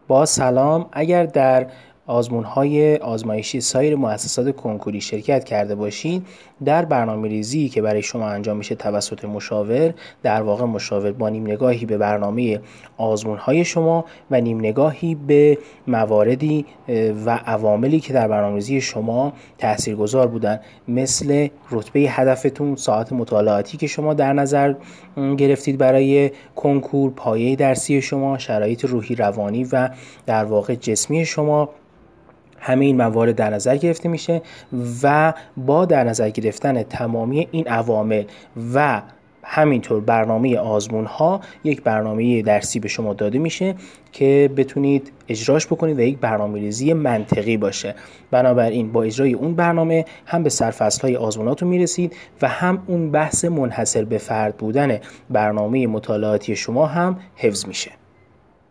با سلام. اگر در آزمون‌های آزمایشی سایر مؤسسات کنکوری شرکت کرده باشید، در برنامه‌ریزی که برای شما انجام میشه توسط مشاور، در واقع مشاور با نیم نگاهی به برنامه آزمون‌های شما و نیم نگاهی به مواردی و عواملی که در برنامه‌ریزی شما تاثیرگذار بودن، مثل رتبه هدفتون، ساعت مطالعاتی که شما در نظر گرفتید برای کنکور، پایه درسی شما، شرایط روحی روانی و در واقع جسمی شما، همه این موارد در نظر گرفته میشه و با در نظر گرفتن تمامی این عوامل و همینطور برنامه آزمون ها یک برنامه درسی به شما داده میشه که بتونید اجراش بکنید و یک برنامه‌ریزی منطقی باشه. بنابراین با اجرای اون برنامه هم به سرفصل های آزموناتون میرسید و هم اون بحث منحصر به فرد بودن برنامه مطالعاتی شما هم حفظ میشه.